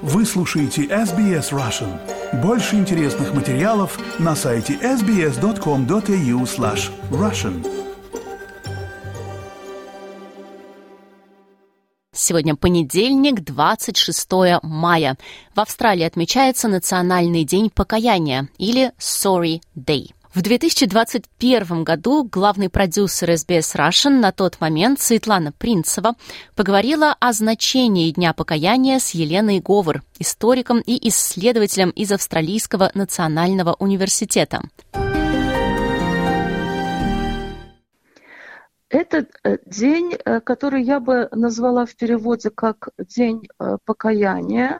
Вы слушаете SBS Russian. Больше интересных материалов на сайте sbs.com.au/russian. Сегодня понедельник, 26 мая. В Австралии отмечается Национальный день покаяния, или Sorry Day. В 2021 году главный продюсер SBS Russian на тот момент Светлана Принцева поговорила о значении Дня покаяния с Еленой Говор, историком и исследователем из Австралийского национального университета. Это день, который я бы назвала в переводе как День покаяния,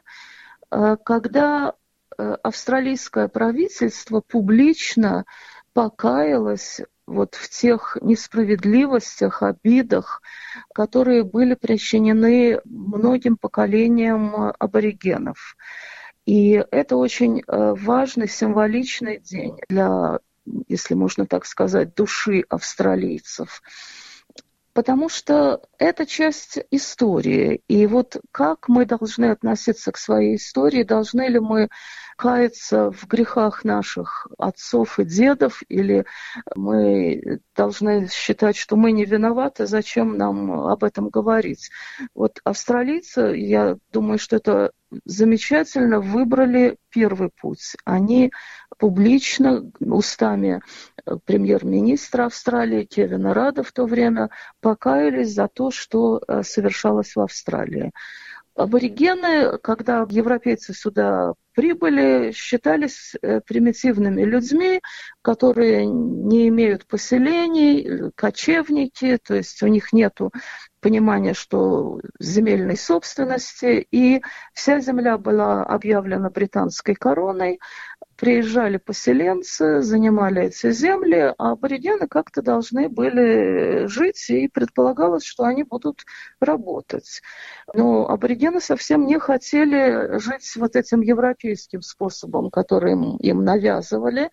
когда австралийское правительство публично покаялось вот в тех несправедливостях, обидах, которые были причинены многим поколениям аборигенов. И это очень важный, символичный день для, если можно так сказать, души австралийцев. Потому что это часть истории. И вот как мы должны относиться к своей истории, должны ли мы каяться в грехах наших отцов и дедов, или мы должны считать, что мы не виноваты, зачем нам об этом говорить. Вот австралийцы, я думаю, что это замечательно, выбрали первый путь. Они публично, устами премьер-министра Австралии Кевина Радда в то время покаялись за то, что совершалось в Австралии. Аборигены, когда европейцы сюда прибыли, считались примитивными людьми, которые не имеют поселений, кочевники, то есть у них нет понимания, что земельной собственности, и вся земля была объявлена британской короной. Приезжали поселенцы, занимали эти земли, а аборигены как-то должны были жить, и предполагалось, что они будут работать. Но аборигены совсем не хотели жить вот этим европейским способом, который им навязывали.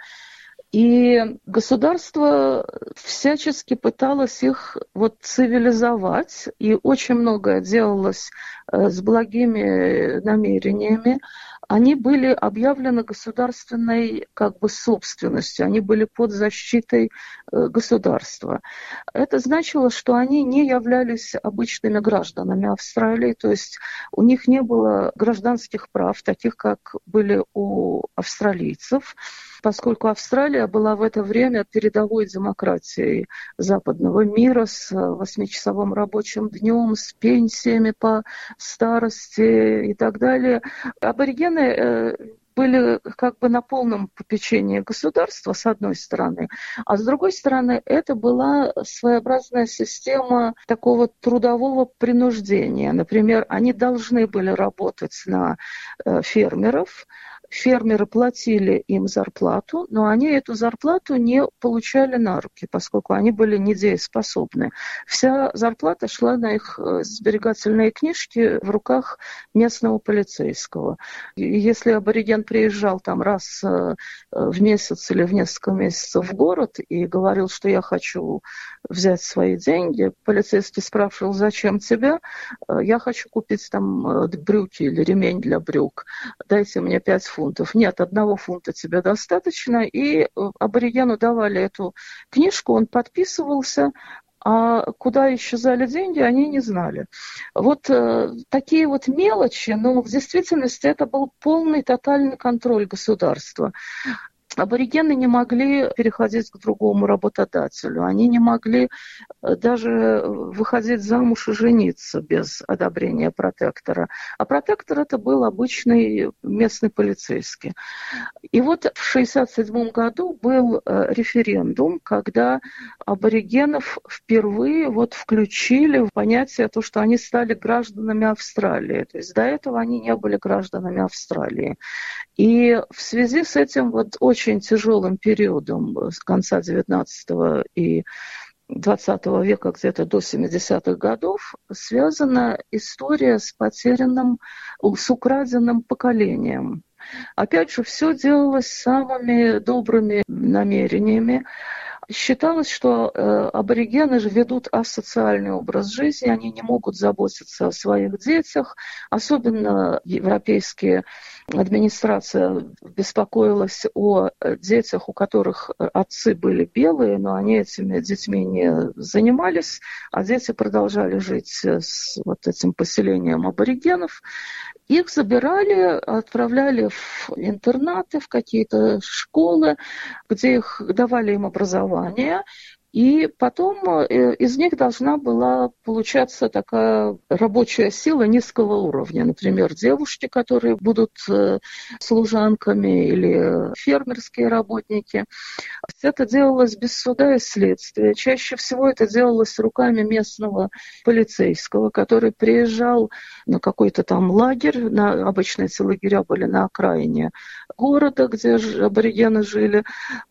И государство всячески пыталось их вот цивилизовать, и очень многое делалось с благими намерениями. Они были объявлены государственной как бы собственностью, они были под защитой государства. Это значило, что они не являлись обычными гражданами Австралии, то есть у них не было гражданских прав, таких как были у австралийцев, поскольку Австралия была в это время передовой демократией западного мира с 8-часовым рабочим днем, с пенсиями по старости и так далее. Аборигены были как бы на полном попечении государства, с одной стороны, а с другой стороны, это была своеобразная система такого трудового принуждения. Например, они должны были работать на фермеров, фермеры платили им зарплату, но они эту зарплату не получали на руки, поскольку они были недееспособны. Вся зарплата шла на их сберегательные книжки в руках местного полицейского. И если абориген приезжал там раз в месяц или в несколько месяцев в город и говорил, что я хочу взять свои деньги, полицейский спрашивал, зачем тебе? Я хочу купить там брюки или ремень для брюк. Дайте мне 5 фунтов. Нет, 1 фунта тебе достаточно. И аборигену давали эту книжку, он подписывался, а куда исчезали деньги, они не знали. Вот такие вот мелочи, но в действительности это был полный, тотальный контроль государства. Аборигены не могли переходить к другому работодателю, они не могли даже выходить замуж и жениться без одобрения протектора. А протектор это был обычный местный полицейский. И вот в 1967 году был референдум, когда аборигенов впервые вот включили в понятие то, что они стали гражданами Австралии. То есть до этого они не были гражданами Австралии. И в связи с этим вот очень тяжелым периодом с конца 19 и 20 века, где-то до 70-х годов, связана история с потерянным, с украденным поколением. Опять же, все делалось самыми добрыми намерениями. Считалось, что аборигены же ведут асоциальный образ жизни, они не могут заботиться о своих детях, особенно европейские администрация беспокоилась о детях, у которых отцы были белые, но они этими детьми не занимались, а дети продолжали жить с вот этим поселением аборигенов. Их забирали, отправляли в интернаты, в какие-то школы, где их давали им образование. И потом из них должна была получаться такая рабочая сила низкого уровня. Например, девушки, которые будут служанками, или фермерские работники. Это делалось без суда и следствия. Чаще всего это делалось руками местного полицейского, который приезжал на какой-то там лагерь. Обычно эти лагеря были на окраине города, где аборигены жили,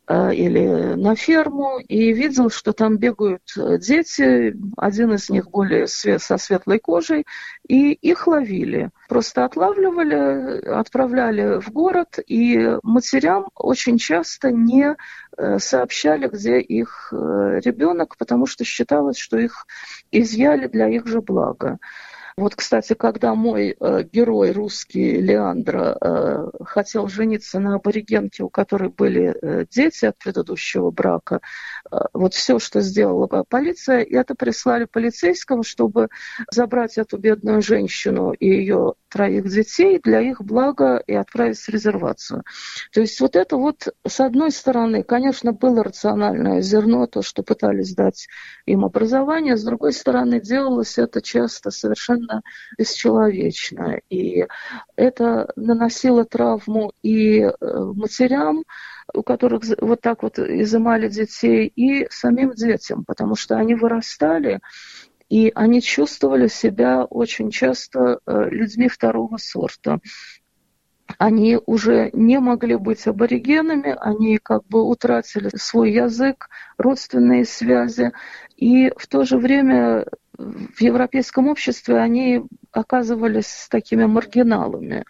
или на ферму, и видел, что там бегают дети, один из них более со светлой кожей, и их ловили. Просто отлавливали, отправляли в город, и матерям очень часто не сообщали, где их ребенок, потому что считалось, что их изъяли для их же блага. Вот, кстати, когда мой герой русский Леандро хотел жениться на аборигенке, у которой были дети от предыдущего брака, вот все, что сделала полиция, это прислали полицейскому, чтобы забрать эту бедную женщину и ее 3 детей для их блага и отправить в резервацию. То есть вот это вот, с одной стороны, конечно, было рациональное зерно, то, что пытались дать им образование, с другой стороны, делалось это часто совершенно бесчеловечно. И это наносило травму и матерям, у которых вот так вот изымали детей, и самим детям, потому что они вырастали, и они чувствовали себя очень часто людьми второго сорта. Они уже не могли быть аборигенами, они как бы утратили свой язык, родственные связи, и в то же время в европейском обществе они оказывались такими маргиналами.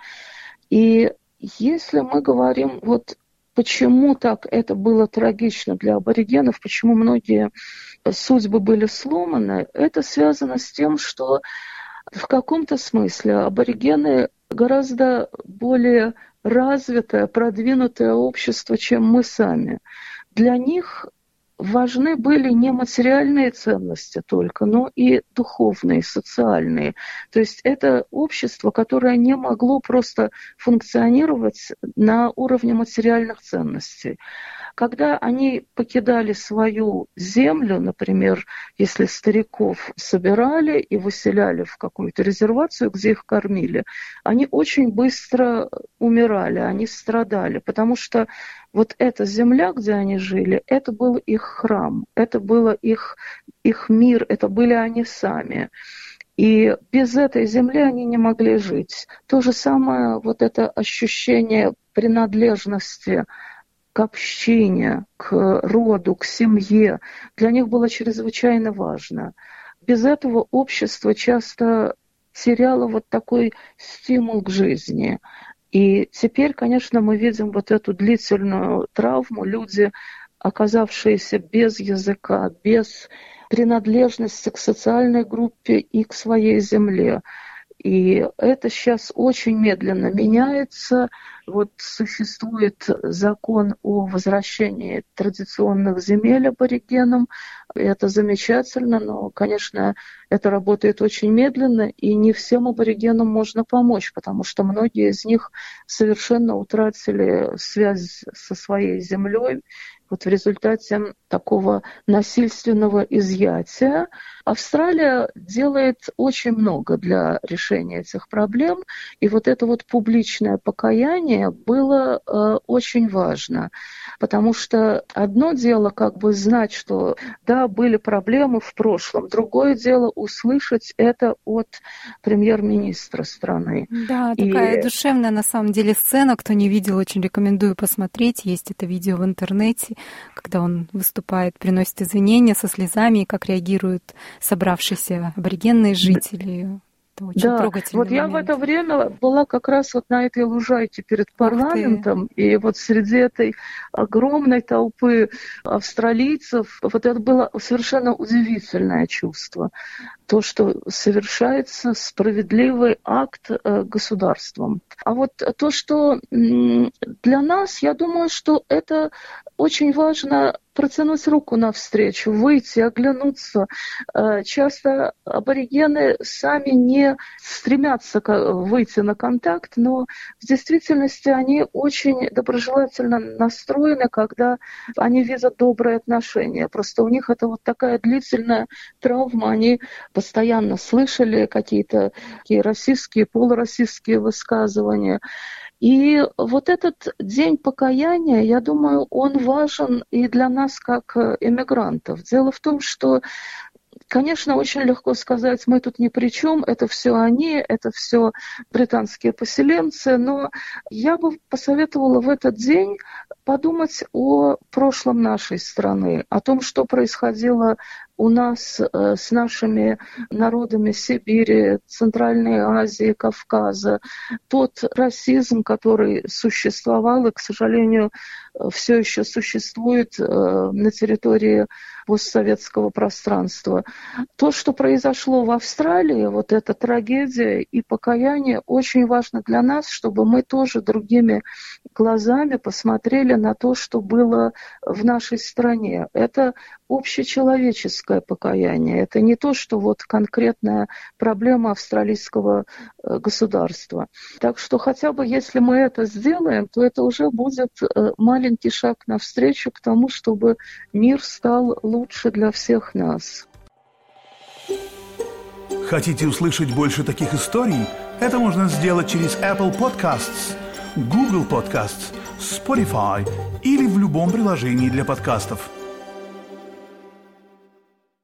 И если мы говорим, вот почему так это было трагично для аборигенов, почему многие судьбы были сломаны, это связано с тем, что в каком-то смысле аборигены гораздо более развитое, продвинутое общество, чем мы сами. Для них важны были не материальные ценности только, но и духовные, социальные. То есть это общество, которое не могло просто функционировать на уровне материальных ценностей. Когда они покидали свою землю, например, если стариков собирали и выселяли в какую-то резервацию, где их кормили, они очень быстро умирали, они страдали, потому что вот эта земля, где они жили, это был их храм, это был их мир, это были они сами. И без этой земли они не могли жить. То же самое вот это ощущение принадлежности к общине, к роду, к семье, для них было чрезвычайно важно. Без этого общество часто теряло вот такой стимул к жизни. И теперь, конечно, мы видим вот эту длительную травму. Люди, оказавшиеся без языка, без принадлежности к социальной группе и к своей земле. И это сейчас очень медленно меняется. Вот существует закон о возвращении традиционных земель аборигенам. Это замечательно, но, конечно, это работает очень медленно, и не всем аборигенам можно помочь, потому что многие из них совершенно утратили связь со своей землей. Вот в результате такого насильственного изъятия Австралия делает очень много для решения этих проблем, и вот это вот публичное покаяние было очень важно, потому что одно дело как бы знать, что да, были проблемы в прошлом, другое дело услышать это от премьер-министра страны. Да, такая душевная на самом деле сцена, кто не видел, очень рекомендую посмотреть, есть это видео в интернете, когда он выступает, приносит извинения со слезами, и как реагируют собравшиеся аборигенные жители. Это очень трогательный вот я в это время была как раз вот на этой лужайке перед парламентом, и вот среди этой огромной толпы австралийцев, вот это было совершенно удивительное чувство. То, что совершается справедливый акт государством. А вот то, что для нас, я думаю, что это очень важно протянуть руку навстречу, выйти, оглянуться. Часто аборигены сами не стремятся выйти на контакт, но в действительности они очень доброжелательно настроены, когда они видят добрые отношения. Просто у них это вот такая длительная травма. Они постоянно слышали какие-то такие расистские, полурасистские высказывания. И вот этот день покаяния, я думаю, он важен и для нас, как эмигрантов. Дело в том, что, конечно, очень легко сказать, мы тут ни при чем, это все они, это все британские поселенцы, но я бы посоветовала в этот день подумать о прошлом нашей страны, о том, что происходило у нас с нашими народами Сибири, Центральной Азии, Кавказа, тот расизм, который существовал и, к сожалению, все еще существует на территории постсоветского пространства. То, что произошло в Австралии, вот эта трагедия и покаяние, очень важно для нас, чтобы мы тоже другими глазами посмотрели на то, что было в нашей стране. Это общечеловеческое покаяние. Это не то, что вот конкретная проблема австралийского государства. Так что хотя бы если мы это сделаем, то это уже будет маленький шаг навстречу к тому, чтобы мир стал лучше для всех нас. Хотите услышать больше таких историй? Это можно сделать через Apple Podcasts, Google Podcasts, Spotify или в любом приложении для подкастов.